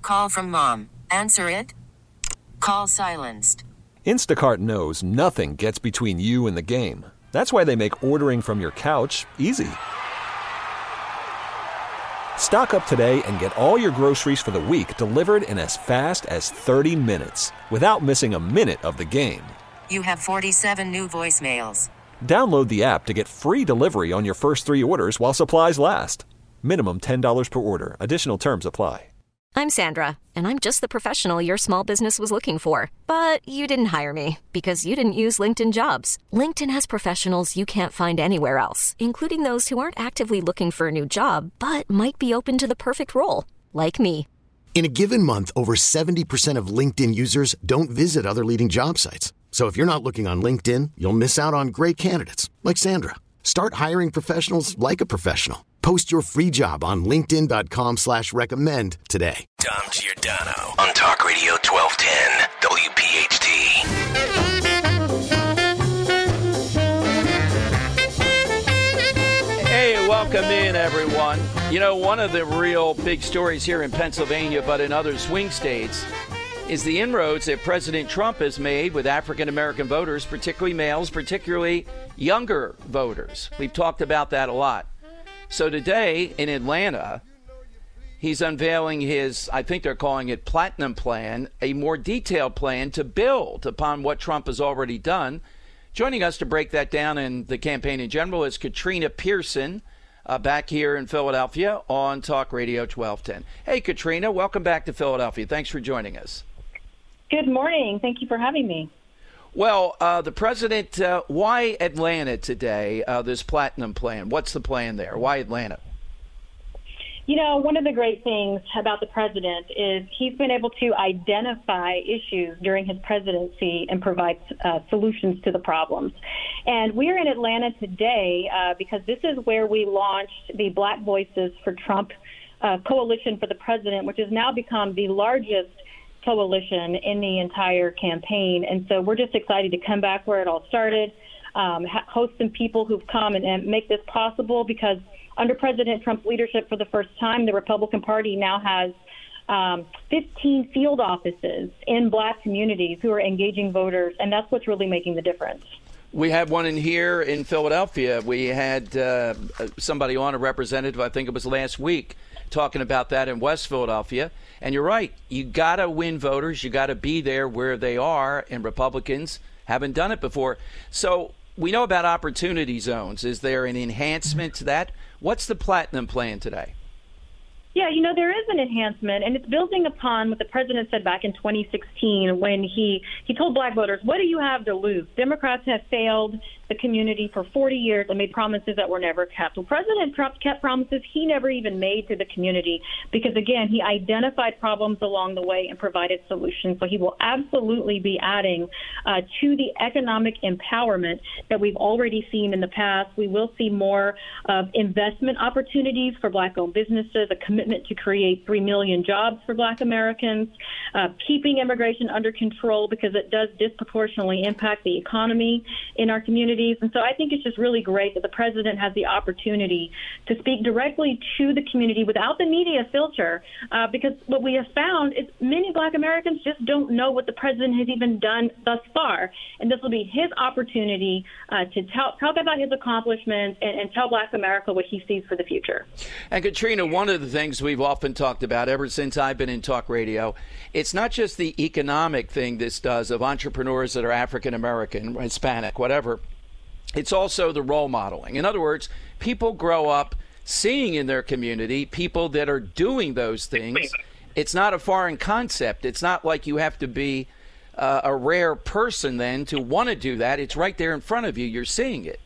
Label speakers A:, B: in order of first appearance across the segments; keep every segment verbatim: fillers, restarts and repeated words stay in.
A: Call from mom. Answer it. Call silenced.
B: Instacart knows nothing gets between you and the game. That's why they make ordering from your couch easy. Stock up today and get all your groceries for the week delivered in as fast as thirty minutes without missing a minute of the game.
A: You have forty-seven new voicemails.
B: Download the app to get free delivery on your first three orders while supplies last. Minimum ten dollars per order. Additional terms apply.
C: I'm Sandra, and I'm just the professional your small business was looking for. But you didn't hire me because you didn't use LinkedIn Jobs. LinkedIn has professionals you can't find anywhere else, including those who aren't actively looking for a new job, but might be open to the perfect role, like me.
D: In a given month, over seventy percent of LinkedIn users don't visit other leading job sites. So if you're not looking on LinkedIn, you'll miss out on great candidates like Sandra. Start hiring professionals like a professional. Post your free job on linkedin.com slash recommend today.
E: Dom Giordano on Talk Radio twelve ten W P H T.
F: Hey, welcome in, everyone. You know, one of the real big stories here in Pennsylvania, but in other swing states, is the inroads that President Trump has made with African-American voters, particularly males, particularly younger voters. We've talked about that a lot. So today in Atlanta, he's unveiling his, I think they're calling it Platinum Plan, a more detailed plan to build upon what Trump has already done. Joining us to break that down and the campaign in general is Katrina Pearson, uh, back here in Philadelphia on Talk Radio twelve ten. Hey, Katrina, welcome back to Philadelphia. Thanks for joining us.
G: Good morning. Thank you for having me.
F: Well, uh, the president, uh, why Atlanta today, uh, this Platinum Plan? What's the plan there? Why Atlanta?
G: You know, one of the great things about the president is he's been able to identify issues during his presidency and provide uh, solutions to the problems. And we're in Atlanta today uh, because this is where we launched the Black Voices for Trump uh, Coalition for the President, which has now become the largest coalition in the entire campaign. And so we're just excited to come back where it all started, um, host some people who've come and, and make this possible, because under President Trump's leadership for the first time, the Republican Party now has um, fifteen field offices in Black communities who are engaging voters, and that's what's really making the difference.
F: We had one in here in Philadelphia. We had uh, somebody on, a representative, I think it was last week, talking about that in West Philadelphia. And you're right. You got to win voters. You got to be there where they are. And Republicans haven't done it before. So we know about opportunity zones. Is there an enhancement to that? What's the Platinum Plan today?
G: Yeah, you know, there is an enhancement, and it's building upon what the president said back in twenty sixteen when he, he told Black voters, what do you have to lose? Democrats have failed the community for forty years and made promises that were never kept. Well, President Trump kept promises he never even made to the community because, again, he identified problems along the way and provided solutions. So he will absolutely be adding uh, to the economic empowerment that we've already seen in the past. We will see more of investment opportunities for Black-owned businesses, a commitment to create three million jobs for Black Americans, uh, keeping immigration under control because it does disproportionately impact the economy in our communities. And so I think it's just really great that the president has the opportunity to speak directly to the community without the media filter, uh, because what we have found is many Black Americans just don't know what the president has even done thus far. And this will be his opportunity uh, to tell, talk about his accomplishments and, and tell Black America what he sees for the future.
F: And Katrina, one of the things we've often talked about ever since I've been in talk radio, it's not just the economic thing this does of entrepreneurs that are African American, Hispanic, whatever. It's also the role modeling. In other words, people grow up seeing in their community people that are doing those things. It's not a foreign concept. It's not like you have to be uh, a rare person then to want to do that. It's right there in front of you. You're seeing it.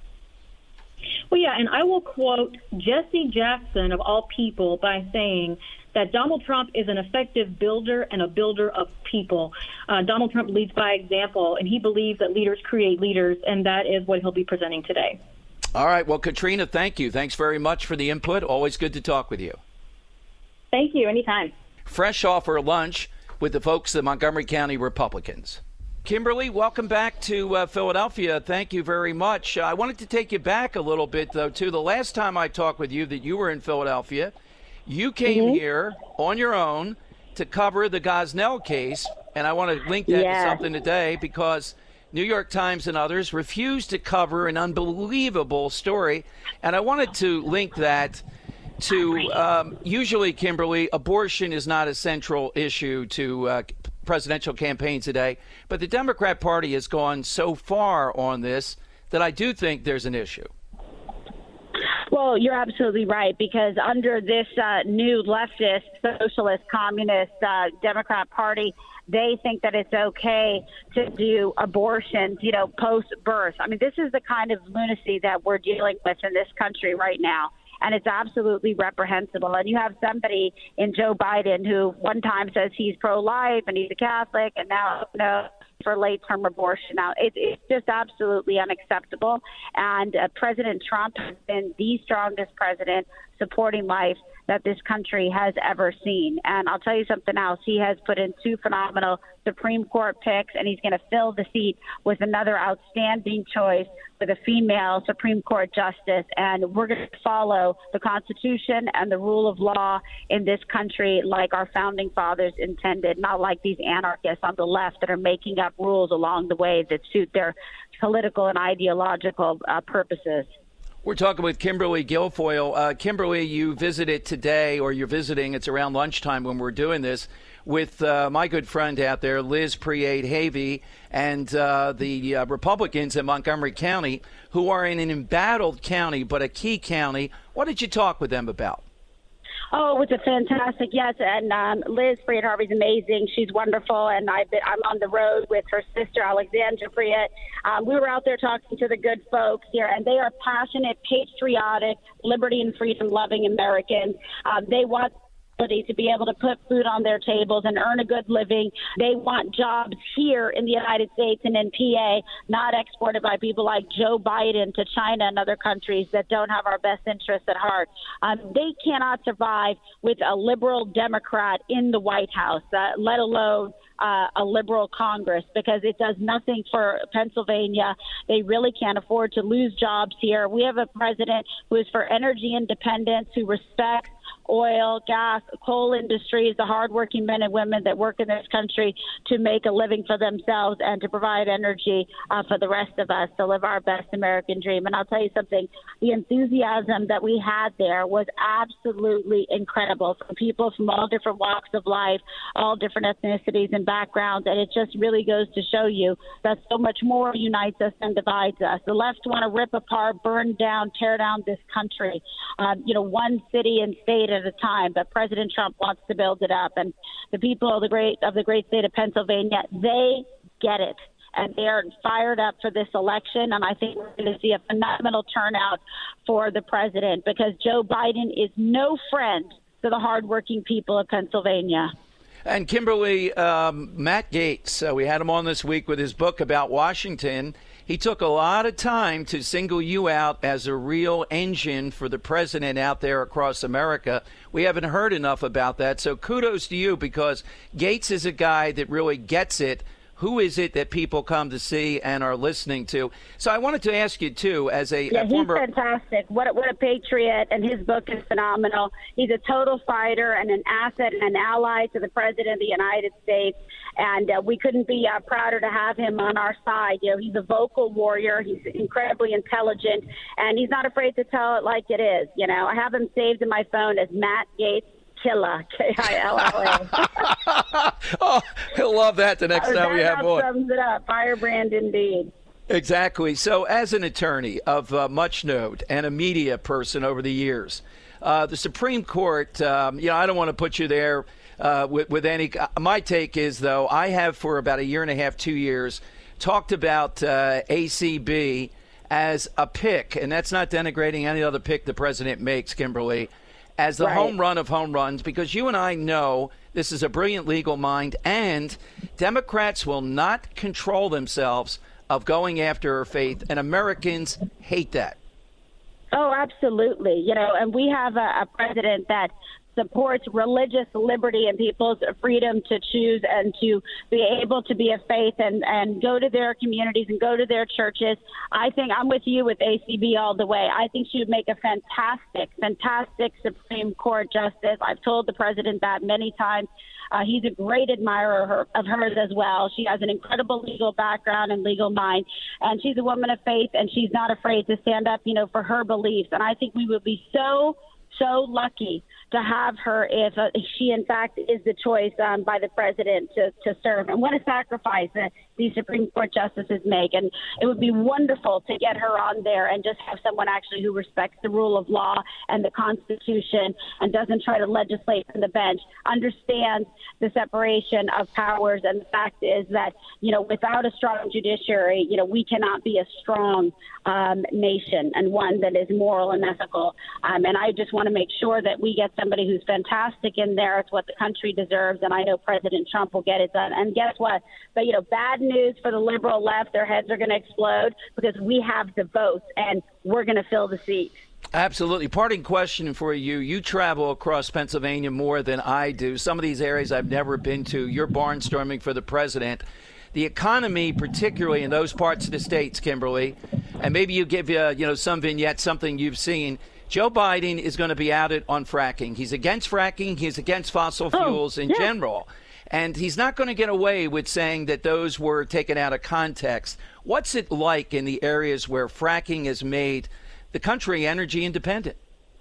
G: Well, yeah, and I will quote Jesse Jackson, of all people, by saying that Donald Trump is an effective builder and a builder of people. Uh, Donald Trump leads by example, and he believes that leaders create leaders, and that is what he'll be presenting today.
F: All right. Well, Katrina, thank you. Thanks very much for the input. Always good to talk with you.
G: Thank you. Anytime.
F: Fresh off her lunch with the folks at Montgomery County Republicans. Kimberly, welcome back to uh, Philadelphia. Thank you very much. Uh, I wanted to take you back a little bit, though, to the last time I talked with you that you were in Philadelphia. You came mm-hmm. here on your own to cover the Gosnell case, and I want to link that
H: yes.
F: to something today because New York Times and others refused to cover an unbelievable story, and I wanted to link that to um, usually, Kimberly, abortion is not a central issue to uh, presidential campaigns today, but the Democrat Party has gone so far on this that I do think there's an issue.
H: Well, you're absolutely right, because under this uh, new leftist, socialist, communist uh, Democrat Party, they think that it's okay to do abortions, you know, post-birth. I mean, this is the kind of lunacy that we're dealing with in this country right now. And it's absolutely reprehensible. And you have somebody in Joe Biden who one time says he's pro-life and he's a Catholic, and now you know, for late-term abortion. Now, it, it's just absolutely unacceptable. And uh, President Trump has been the strongest president supporting life that this country has ever seen. And I'll tell you something else. He has put in two phenomenal Supreme Court picks, and he's going to fill the seat with another outstanding choice with a female Supreme Court justice. And we're going to follow the Constitution and the rule of law in this country like our founding fathers intended, not like these anarchists on the left that are making up rules along the way that suit their political and ideological uh, purposes.
F: We're talking with Kimberly Guilfoyle. Uh, Kimberly, you visited today, or you're visiting, it's around lunchtime when we're doing this, with uh, my good friend out there, Liz Priede-Havey, and uh, the uh, Republicans in Montgomery County, who are in an embattled county, but a key county. What did you talk with them about?
H: Oh, it was a fantastic, yes, and um, Liz Priede-Havey is amazing. She's wonderful, and I've been, I'm on the road with her sister, Alexandra Priede. Um, we were out there talking to the good folks here, and they are passionate, patriotic, liberty and freedom-loving Americans. Um, they want to be able to put food on their tables and earn a good living. They want jobs here in the United States and in P A, not exported by people like Joe Biden to China and other countries that don't have our best interests at heart. Um, they cannot survive with a liberal Democrat in the White House, uh, let alone Uh, a liberal Congress, because it does nothing for Pennsylvania. They really can't afford to lose jobs here. We have a president who is for energy independence, who respects oil, gas, coal industries, the hardworking men and women that work in this country to make a living for themselves and to provide energy uh, for the rest of us to live our best American dream. And I'll tell you something, the enthusiasm that we had there was absolutely incredible from people from all different walks of life, all different ethnicities and backgrounds. And it just really goes to show you that so much more unites us than divides us. The left want to rip apart, burn down, tear down this country, um, you know, one city and state at a time. But President Trump wants to build it up. And the people of the great of the great state of Pennsylvania, they get it. And they are fired up for this election. And I think we're going to see a phenomenal turnout for the president, because Joe Biden is no friend to the hardworking people of Pennsylvania.
F: And Kimberly, um, Matt Gaetz, uh, we had him on this week with his book about Washington. He took a lot of time to single you out as a real engine for the president out there across America. We haven't heard enough about that. So kudos to you, because Gaetz is a guy that really gets it. Who is it that people come to see and are listening to? So I wanted to ask you, too, as a,
H: yeah,
F: a former...
H: he's fantastic. What, what a patriot, and his book is phenomenal. He's a total fighter and an asset and an ally to the President of the United States, and uh, we couldn't be uh, prouder to have him on our side. You know, he's a vocal warrior. He's incredibly intelligent, and he's not afraid to tell it like it is. You know, I have him saved in my phone as Matt Gaetz Killa, K I L L A.
F: Oh, he'll love that the next time we have
H: one. That sums it up. Firebrand indeed.
F: Exactly. So as an attorney of uh, much note and a media person over the years, uh, the Supreme Court, um, you know, I don't want to put you there uh, with, with any. My take is, though, I have for about a year and a half, two years, talked about uh, A C B as a pick, and that's not denigrating any other pick the president makes, Kimberly, as the right. home run of home runs, because you and I know this is a brilliant legal mind, and Democrats will not control themselves of going after her faith, and Americans hate that.
H: Oh, absolutely. You know, and we have a, a president that supports religious liberty and people's freedom to choose and to be able to be a faith and, and go to their communities and go to their churches. I think I'm with you with A C B all the way. I think she would make a fantastic, fantastic Supreme Court justice. I've told the president that many times. Uh, he's a great admirer of, her, of hers as well. She has an incredible legal background and legal mind, and she's a woman of faith, and she's not afraid to stand up, you know, for her beliefs. And I think we would be so, so lucky to have her if uh, she, in fact, is the choice um, by the president to, to serve. And what a sacrifice that these Supreme Court justices make. And it would be wonderful to get her on there and just have someone actually who respects the rule of law and the Constitution and doesn't try to legislate from the bench, understands the separation of powers. And the fact is that, you know, without a strong judiciary, you know, we cannot be a strong um, nation and one that is moral and ethical. Um, and I just want to make sure that we get somebody who's fantastic in there. It's what the country deserves, and I know President Trump will get it done. And guess what? But, you know, bad news for the liberal left. Their heads are going to explode because we have the votes, and we're going to fill the seats.
F: Absolutely. Parting question for you. You travel across Pennsylvania more than I do. Some of these areas I've never been to. You're barnstorming for the president. The economy, particularly in those parts of the states, Kimberly, and maybe you give you, you know, some vignette, something you've seen. Joe Biden is going to be outed on fracking. He's against fracking. He's against fossil fuels oh, in yeah. general. And he's not going to get away with saying that those were taken out of context. What's it like in the areas where fracking has made the country energy independent?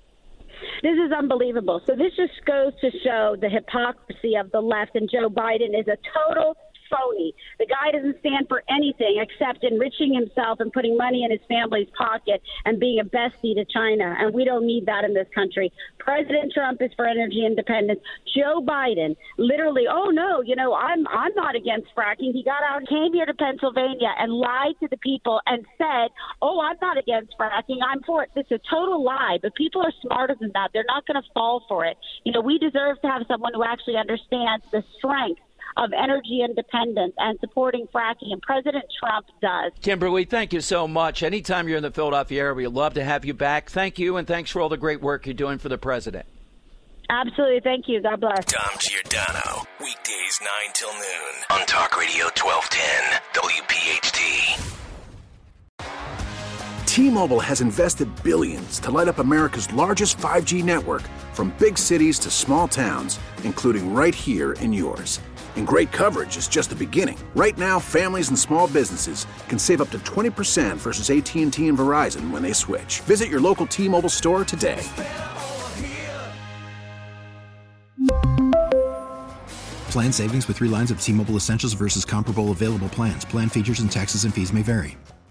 H: This is unbelievable. So this just goes to show the hypocrisy of the left, and Joe Biden is a total phony. The guy doesn't stand for anything except enriching himself and putting money in his family's pocket and being a bestie to China. And we don't need that in this country. President Trump is for energy independence. Joe Biden literally, oh no, you know, I'm I'm not against fracking. He got out, came here to Pennsylvania and lied to the people and said, oh, I'm not against fracking. I'm for it. This is a total lie. But people are smarter than that. They're not going to fall for it. You know, we deserve to have someone who actually understands the strength of energy independence and supporting fracking, and President Trump does.
F: Kimberly, thank you so much. Anytime you're in the Philadelphia area, we'd love to have you back. Thank you, and thanks for all the great work you're doing for the president.
H: Absolutely. Thank you. God bless.
E: Dom Giordano, weekdays nine till noon on Talk Radio twelve ten W P H T.
I: T-Mobile has invested billions to light up America's largest five G network, from big cities to small towns, including right here in yours. And great coverage is just the beginning. Right now, families and small businesses can save up to twenty percent versus A T and T and Verizon when they switch. Visit your local T-Mobile store today.
J: Plan savings with three lines of T-Mobile Essentials versus comparable available plans. Plan features and taxes and fees may vary.